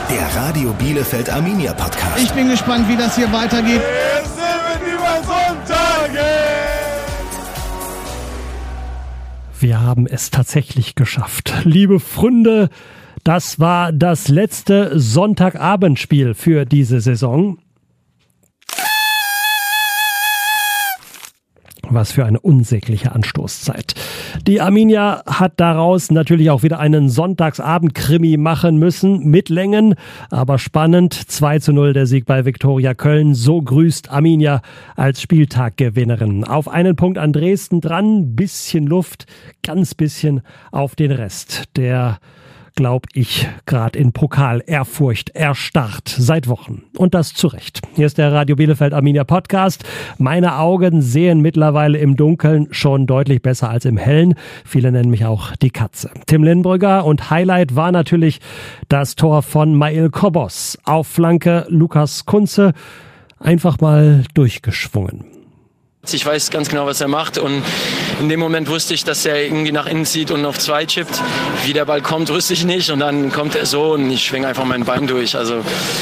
Der Radio Bielefeld Arminia Podcast. Ich bin gespannt, wie das hier weitergeht. Es sind über Sonntage. Wir haben es tatsächlich geschafft. Liebe Freunde, das war das letzte Sonntagabendspiel für diese Saison. Was für eine unsägliche Anstoßzeit. Die Arminia hat daraus natürlich auch wieder einen Sonntagsabend-Krimi machen müssen, mit Längen, aber spannend. 2:0 der Sieg bei Viktoria Köln. So grüßt Arminia als Spieltaggewinnerin. Auf einen Punkt an Dresden dran, bisschen Luft, ganz bisschen auf den Rest. Der, glaub ich, gerade in Pokal Ehrfurcht erstarrt seit Wochen. Und das zu Recht. Hier ist der Radio Bielefeld Arminia Podcast. Meine Augen sehen mittlerweile im Dunkeln schon deutlich besser als im Hellen. Viele nennen mich auch die Katze. Tim Lindbrügger, und Highlight war natürlich das Tor von Mail Kobos. Auf Flanke Lukas Kunze. Einfach mal durchgeschwungen. Ich weiß ganz genau, was er macht, und in dem Moment wusste ich, dass er irgendwie nach innen zieht und auf 2 chippt. Wie der Ball kommt, wusste ich nicht, und dann kommt er so und ich schwinge einfach mein Bein durch. Also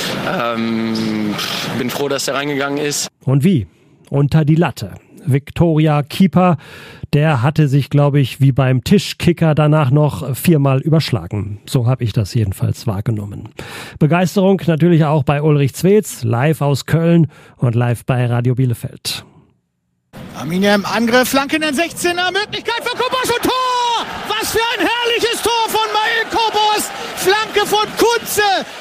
bin froh, dass er reingegangen ist. Und wie? Unter die Latte. Viktoria Keeper, der hatte sich, glaube ich, wie beim Tischkicker danach noch 4-mal überschlagen. So habe ich das jedenfalls wahrgenommen. Begeisterung natürlich auch bei Ulrich Zwetz, live aus Köln und live bei Radio Bielefeld. Arminia im Angriff, Flanke in den 16er, Möglichkeit für Kobos und Tor! Was für ein herrliches Tor von Mael Kobos! Flanke von Kunze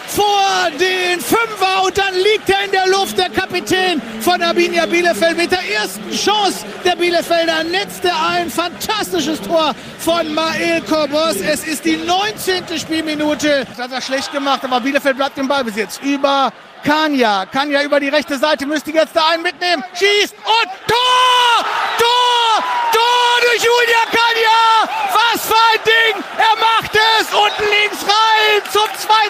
vor den Fünfer, und dann liegt er in der Luft. Der Kapitän von Arminia Bielefeld mit der ersten Chance der Bielefelder netzte ein fantastisches Tor von Mael Kobos. Es ist die 19. Spielminute. Das hat er schlecht gemacht, aber Bielefeld bleibt im Ballbesitz. Über Kania über die rechte Seite, müsste jetzt da einen mitnehmen, schießt und Tor! Tor! Tor durch Julia Kania! Was für ein Ding! Er macht es! Unten links rein zum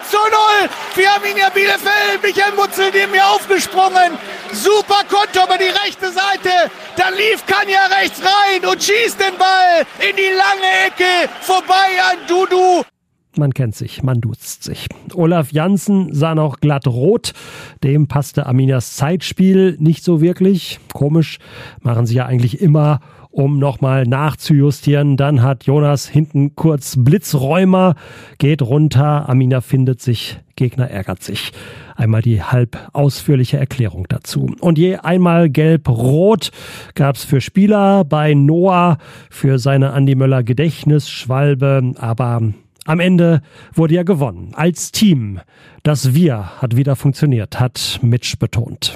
2:0 für Arminia Bielefeld. Michael Mutzel neben mir aufgesprungen. Super Konter über die rechte Seite. Dann lief Kania rechts rein und schießt den Ball in die lange Ecke vorbei an Dudu. Man kennt sich, man duzt sich. Olaf Janssen sah noch glatt rot. Dem passte Arminias Zeitspiel nicht so wirklich. Komisch, machen sie ja eigentlich immer, um nochmal nachzujustieren. Dann hat Jonas hinten kurz Blitzräumer, geht runter. Arminia findet sich, Gegner ärgert sich. Einmal die halb ausführliche Erklärung dazu. Und je einmal gelb-rot gab's für Spieler, bei Noah für seine Andi Möller Gedächtnisschwalbe, aber am Ende wurde ja gewonnen. Als Team. Das Wir hat wieder funktioniert, hat Mitch betont.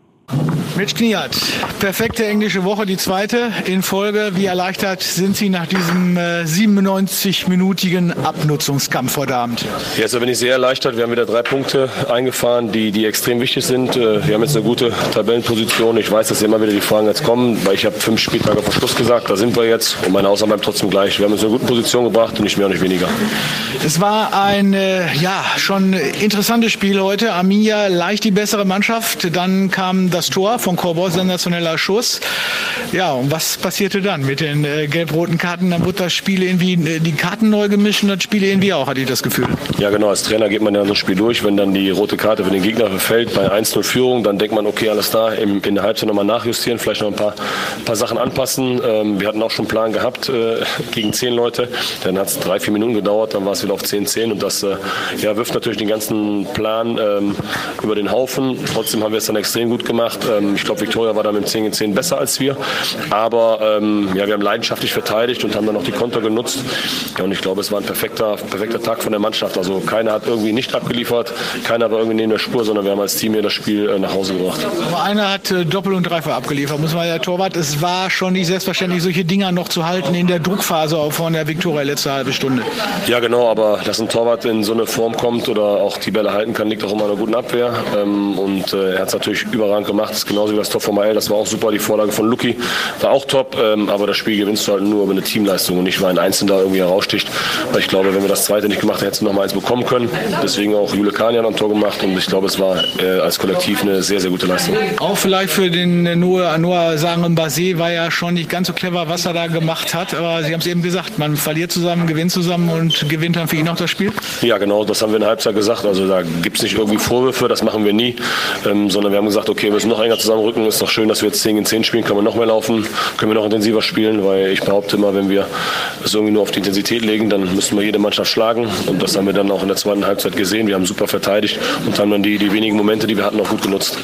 Mitch Kniat, perfekte englische Woche, die zweite in Folge. Wie erleichtert sind Sie nach diesem 97-minütigen Abnutzungskampf heute Abend? Ja, also bin ich sehr erleichtert. Wir haben wieder 3 Punkte eingefahren, die extrem wichtig sind. Wir haben jetzt eine gute Tabellenposition. Ich weiß, dass immer wieder die Fragen jetzt kommen, weil ich habe 5 Spieltage vor Schluss gesagt. Da sind wir jetzt, und meine Aussagen bleiben trotzdem gleich. Wir haben uns in eine gute Position gebracht, und nicht mehr und nicht weniger. Es war ein schon interessantes Spiel heute. Arminia leicht die bessere Mannschaft. Dann kam das Tor von Kobos, sensationeller Schuss. Ja, und was passierte dann mit den gelb-roten Karten? Dann wurde das Spiel irgendwie, die Karten neu gemischt, und das Spiel irgendwie auch, hatte ich das Gefühl. Ja, genau. Als Trainer geht man ja so ein Spiel durch. Wenn dann die rote Karte für den Gegner fällt bei 1:0 Führung, dann denkt man, okay, alles da, in der Halbzeit nochmal nachjustieren, vielleicht noch ein paar Sachen anpassen. Wir hatten auch schon einen Plan gehabt gegen 10 Leute. Dann hat es 3-4 Minuten gedauert, dann war es wieder auf 10:10, und das wirft natürlich den ganzen Plan über den Haufen. Trotzdem haben wir es dann extrem gut gemacht. Ich glaube, Viktoria war da mit 10:10 besser als wir. Aber wir haben leidenschaftlich verteidigt und haben dann noch die Konter genutzt. Ja, und ich glaube, es war ein perfekter Tag von der Mannschaft. Also keiner hat irgendwie nicht abgeliefert, keiner war irgendwie neben der Spur, sondern wir haben als Team hier das Spiel nach Hause gebracht. Aber einer hat Doppel- und Dreifach abgeliefert, muss man der Torwart. Es war schon nicht selbstverständlich, solche Dinger noch zu halten in der Druckphase auch von der Viktoria letzte halbe Stunde. Ja, genau, aber dass ein Torwart in so eine Form kommt oder auch die Bälle halten kann, liegt auch immer an einer guten Abwehr. Und er hat es natürlich überragend gemacht. gemacht. Das ist genauso wie das Tor von Mael, das war auch super. Die Vorlage von Luki war auch top, aber das Spiel gewinnst du halt nur über eine Teamleistung und nicht, weil ein Einzelner da irgendwie heraussticht. Weil ich glaube, wenn wir das zweite nicht gemacht hätten, hätten wir noch mal eins bekommen können. Deswegen auch Jule Kanian ein Tor gemacht und ich glaube, es war als Kollektiv eine sehr, sehr gute Leistung. Auch vielleicht für den Noah Sagen-Mbase war ja schon nicht ganz so clever, was er da gemacht hat, aber Sie haben es eben gesagt, man verliert zusammen, gewinnt zusammen und gewinnt dann für ihn auch das Spiel? Ja, genau, das haben wir in der Halbzeit gesagt. Also da gibt es nicht irgendwie Vorwürfe, das machen wir nie, sondern wir haben gesagt, okay, wir müssen noch enger zusammenrücken. Ist doch schön, dass wir jetzt 10 gegen 10 spielen, können wir noch mehr laufen, können wir noch intensiver spielen, weil ich behaupte immer, wenn wir es irgendwie nur auf die Intensität legen, dann müssen wir jede Mannschaft schlagen und das haben wir dann auch in der zweiten Halbzeit gesehen. Wir haben super verteidigt und haben dann die wenigen Momente, die wir hatten, auch gut genutzt.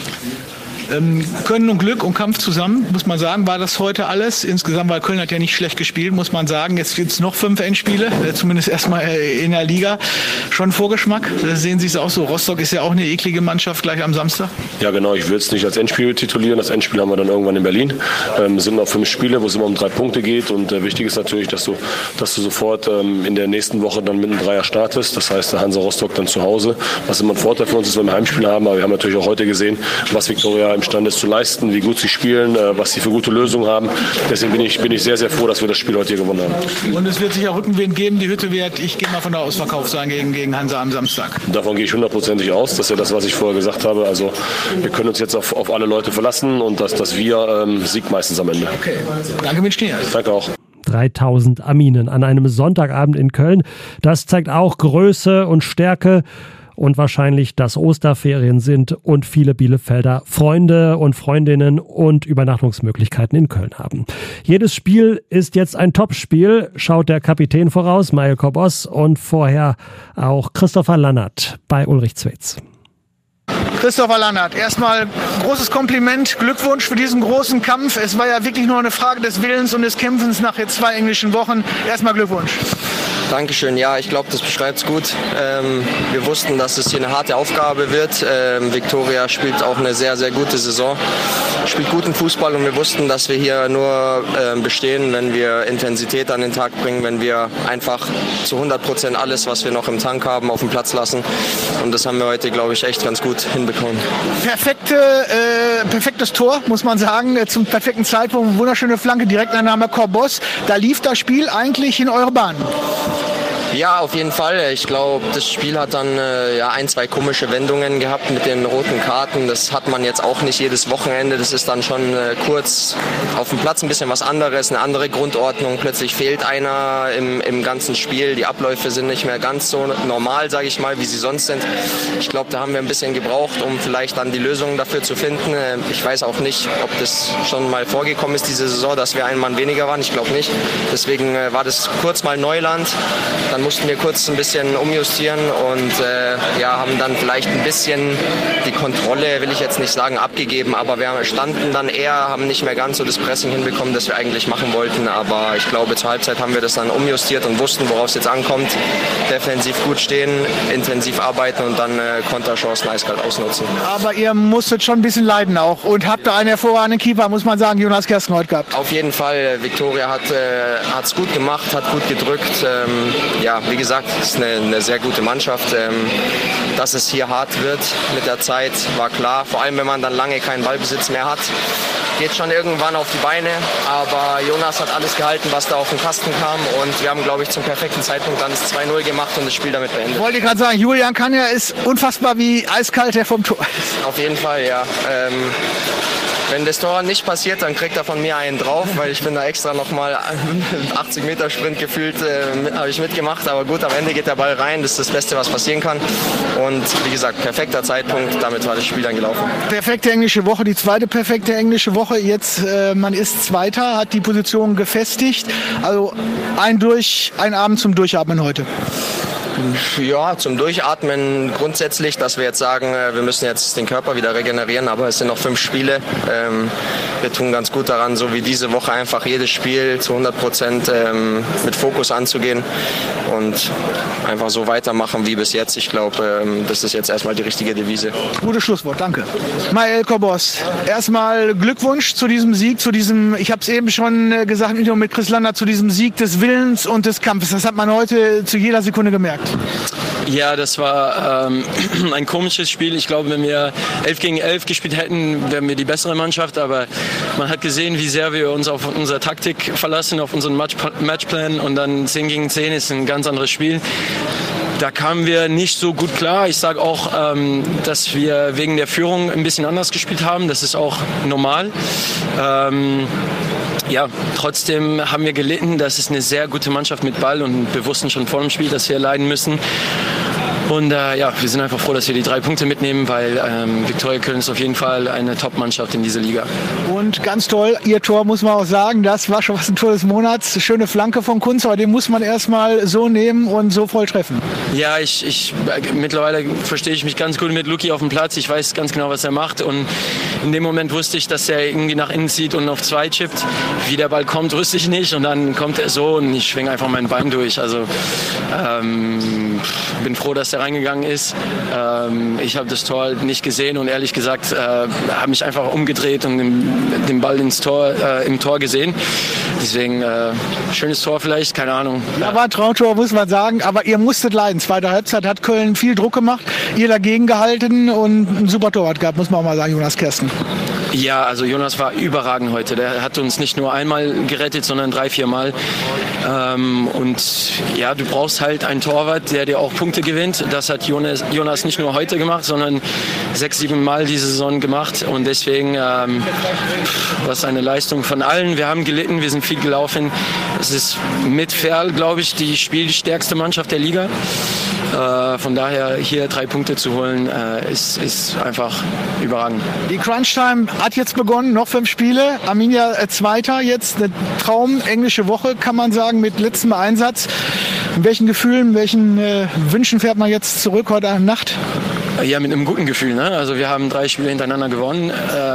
Können und Glück und Kampf zusammen, muss man sagen, war das heute alles. Insgesamt, weil Köln hat ja nicht schlecht gespielt, muss man sagen. Jetzt gibt es noch 5 Endspiele, zumindest erstmal in der Liga. Schon Vorgeschmack, sehen Sie es auch so. Rostock ist ja auch eine eklige Mannschaft gleich am Samstag. Ja genau, ich will es nicht als Endspiel titulieren. Das Endspiel haben wir dann irgendwann in Berlin. Es sind noch 5 Spiele, wo es immer um 3 Punkte geht. Und wichtig ist natürlich, dass du sofort in der nächsten Woche dann mit einem Dreier startest. Das heißt, Hansa Rostock dann zu Hause. Was immer ein Vorteil für uns ist, wenn wir Heimspiele haben. Aber wir haben natürlich auch heute gesehen, was Viktoria imstande ist zu leisten, wie gut sie spielen, was sie für gute Lösungen haben. Deswegen bin ich sehr, sehr froh, dass wir das Spiel heute hier gewonnen haben. Und es wird sicher Rückenwind geben. Die Hütte wird, ich gehe mal von der Ausverkauf sein gegen Hansa am Samstag. Davon gehe ich 100%ig aus. Das ist ja das, was ich vorher gesagt habe. Also wir können uns jetzt auf alle Leute verlassen und dass wir siegt meistens am Ende. Okay. Danke, Mensch. Danke auch. 3000 Arminen an einem Sonntagabend in Köln. Das zeigt auch Größe und Stärke. Und wahrscheinlich, dass Osterferien sind und viele Bielefelder Freunde und Freundinnen und Übernachtungsmöglichkeiten in Köln haben. Jedes Spiel ist jetzt ein Topspiel, schaut der Kapitän voraus, Mael Korbos, und vorher auch Christopher Lannert bei Ulrich Zwetz. Christopher Lannert, erstmal großes Kompliment, Glückwunsch für diesen großen Kampf. Es war ja wirklich nur eine Frage des Willens und des Kämpfens nach jetzt 2 englischen Wochen. Erstmal Glückwunsch. Dankeschön, ja, ich glaube, das beschreibt es gut. Wir wussten, dass es hier eine harte Aufgabe wird. Viktoria spielt auch eine sehr, sehr gute Saison, spielt guten Fußball und wir wussten, dass wir hier nur bestehen, wenn wir Intensität an den Tag bringen, wenn wir einfach zu 100% alles, was wir noch im Tank haben, auf den Platz lassen. Und das haben wir heute, glaube ich, echt ganz gut hinbekommen. Perfektes Tor, muss man sagen, zum perfekten Zeitpunkt. Wunderschöne Flanke, direkt an Name Korbos. Da lief das Spiel eigentlich in eure Bahn. Ja, auf jeden Fall. Ich glaube, das Spiel hat dann 1, 2 komische Wendungen gehabt mit den roten Karten. Das hat man jetzt auch nicht jedes Wochenende. Das ist dann schon kurz auf dem Platz ein bisschen was anderes, eine andere Grundordnung. Plötzlich fehlt einer im ganzen Spiel. Die Abläufe sind nicht mehr ganz so normal, sage ich mal, wie sie sonst sind. Ich glaube, da haben wir ein bisschen gebraucht, um vielleicht dann die Lösungen dafür zu finden. Ich weiß auch nicht, ob das schon mal vorgekommen ist, diese Saison, dass wir einen Mann weniger waren. Ich glaube nicht. Deswegen war das kurz mal Neuland. Dann mussten wir kurz ein bisschen umjustieren und haben dann vielleicht ein bisschen die Kontrolle, will ich jetzt nicht sagen, abgegeben, aber wir standen dann eher, haben nicht mehr ganz so das Pressing hinbekommen, das wir eigentlich machen wollten, aber ich glaube, zur Halbzeit haben wir das dann umjustiert und wussten, worauf es jetzt ankommt. Defensiv gut stehen, intensiv arbeiten und dann Konterchancen eiskalt ausnutzen. Aber ihr musstet schon ein bisschen leiden auch und habt da einen hervorragenden Keeper, muss man sagen, Jonas Gerstenreuth gehabt. Auf jeden Fall, Viktoria hat es gut gemacht, hat gut gedrückt. Wie gesagt, es ist eine sehr gute Mannschaft. Dass es hier hart wird mit der Zeit, war klar. Vor allem, wenn man dann lange keinen Ballbesitz mehr hat. Geht schon irgendwann auf die Beine. Aber Jonas hat alles gehalten, was da auf den Kasten kam. Und wir haben, glaube ich, zum perfekten Zeitpunkt dann das 2-0 gemacht und das Spiel damit beendet. Wollte ich gerade sagen, Julian Kanja ist unfassbar, wie eiskalt er vom Tor ist. Auf jeden Fall, ja. Wenn das Tor nicht passiert, dann kriegt er von mir einen drauf, weil ich bin da extra nochmal 80 Meter Sprint gefühlt, habe ich mitgemacht. Aber gut, am Ende geht der Ball rein, das ist das Beste, was passieren kann. Und wie gesagt, perfekter Zeitpunkt, damit war das Spiel dann gelaufen. Perfekte englische Woche, die zweite perfekte englische Woche. Jetzt, man ist Zweiter, hat die Position gefestigt. Also ein Abend zum Durchatmen heute. Ja, zum Durchatmen grundsätzlich, dass wir jetzt sagen, wir müssen jetzt den Körper wieder regenerieren, aber es sind noch 5 Spiele. Wir tun ganz gut daran, so wie diese Woche einfach jedes Spiel zu 100% mit Fokus anzugehen und einfach so weitermachen wie bis jetzt. Ich glaube, das ist jetzt erstmal die richtige Devise. Gutes Schlusswort, danke. Mael Korbos, erstmal Glückwunsch zu diesem Sieg, ich habe es eben schon gesagt, mit Chris Lannert, zu diesem Sieg des Willens und des Kampfes. Das hat man heute zu jeder Sekunde gemerkt. Ja, das war ein komisches Spiel. Ich glaube, wenn wir 11 gegen 11 gespielt hätten, wären wir die bessere Mannschaft. Aber man hat gesehen, wie sehr wir uns auf unsere Taktik verlassen, auf unseren Matchplan. Und dann 10 gegen 10 ist ein ganz anderes Spiel. Da kamen wir nicht so gut klar. Ich sage auch, dass wir wegen der Führung ein bisschen anders gespielt haben. Das ist auch normal. Ja, trotzdem haben wir gelitten. Das ist eine sehr gute Mannschaft mit Ball und wir wussten schon vor dem Spiel, dass wir leiden müssen. Und ja, wir sind einfach froh, dass wir die 3 Punkte mitnehmen, weil Viktoria Köln ist auf jeden Fall eine Top-Mannschaft in dieser Liga. Und ganz toll, Ihr Tor muss man auch sagen, das war schon was ein Tor des Monats. Schöne Flanke von Kunz, aber den muss man erstmal so nehmen und so voll treffen. Ja, mittlerweile verstehe ich mich ganz gut mit Luki auf dem Platz. Ich weiß ganz genau, was er macht. Und in dem Moment wusste ich, dass er irgendwie nach innen zieht und auf 2 chippt. Wie der Ball kommt, wusste ich nicht. Und dann kommt er so und ich schwinge einfach mein Bein durch. Also bin froh, dass er reingegangen ist. Ich habe das Tor nicht gesehen und ehrlich gesagt habe mich einfach umgedreht und den Ball im Tor gesehen. Deswegen schönes Tor vielleicht, keine Ahnung. Ja, war ein Traumtor, muss man sagen, aber ihr musstet leiden. Zweite Halbzeit hat Köln viel Druck gemacht, ihr dagegen gehalten und ein super Torwart gehabt, muss man auch mal sagen, Jonas Kersten. Ja, also Jonas war überragend heute. Der hat uns nicht nur einmal gerettet, sondern 3-4 Mal. Und ja, du brauchst halt einen Torwart, der dir auch Punkte gewinnt. Das hat Jonas nicht nur heute gemacht, sondern 6-7 Mal diese Saison gemacht. Und deswegen was eine Leistung von allen. Wir haben gelitten, wir sind viel gelaufen. Es ist mit Ferl, glaube ich, die spielstärkste Mannschaft der Liga. Von daher hier 3 Punkte zu holen, ist einfach überragend. Die Crunch-Time hat jetzt begonnen, noch 5 Spiele. Arminia Zweiter, jetzt eine traumenglische Woche, kann man sagen, mit letztem Einsatz. In welchen Gefühlen, welchen Wünschen fährt man jetzt zurück heute Nacht? Ja, mit einem guten Gefühl. Ne? Also wir haben 3 Spiele hintereinander gewonnen.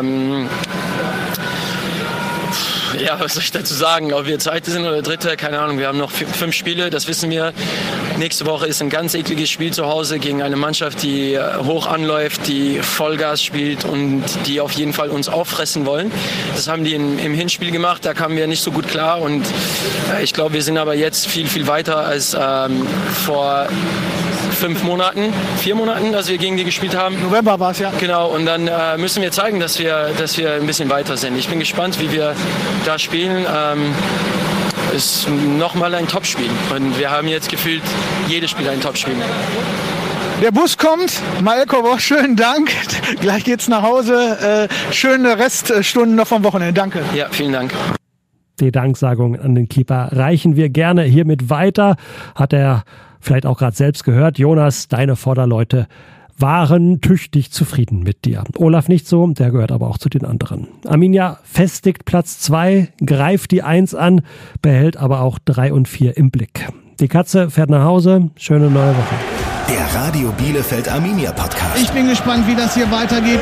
Ja, was soll ich dazu sagen? Ob wir Zweite sind oder Dritte, keine Ahnung. Wir haben noch 5 Spiele, das wissen wir. Nächste Woche ist ein ganz ekliges Spiel zu Hause gegen eine Mannschaft, die hoch anläuft, die Vollgas spielt und die auf jeden Fall uns auffressen wollen. Das haben die im Hinspiel gemacht, da kamen wir nicht so gut klar. Und ich glaube, wir sind aber jetzt viel, viel weiter als vor 4 Monaten, als wir gegen die gespielt haben. November war es, ja. Genau, und dann müssen wir zeigen, dass wir ein bisschen weiter sind. Ich bin gespannt, wie wir da spielen. Ist nochmal ein Topspiel. Und wir haben jetzt gefühlt jedes Spiel ein Topspiel. Der Bus kommt. Mael Kobosch, schönen Dank. Gleich geht's nach Hause. Schöne Reststunden noch vom Wochenende. Danke. Ja, vielen Dank. Die Danksagung an den Keeper reichen wir gerne hiermit weiter. Hat er vielleicht auch gerade selbst gehört. Jonas, deine Vorderleute waren tüchtig zufrieden mit dir. Olaf nicht so, der gehört aber auch zu den anderen. Arminia festigt Platz 2, greift die 1 an, behält aber auch 3 und 4 im Blick. Die Katze fährt nach Hause. Schöne neue Woche. Der Radio Bielefeld Arminia Podcast. Ich bin gespannt, wie das hier weitergeht.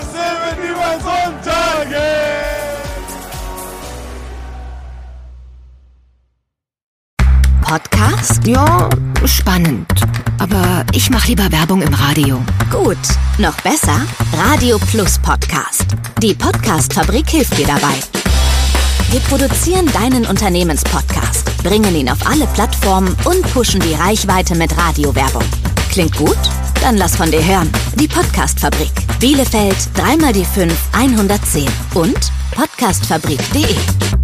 Podcast? Ja, spannend. Aber ich mache lieber Werbung im Radio. Gut, noch besser? Radio Plus Podcast. Die Podcast-Fabrik hilft dir dabei. Wir produzieren deinen Unternehmenspodcast, bringen ihn auf alle Plattformen und pushen die Reichweite mit Radiowerbung. Klingt gut? Dann lass von dir hören. Die Podcast-Fabrik. Bielefeld 3x5 110 und podcastfabrik.de.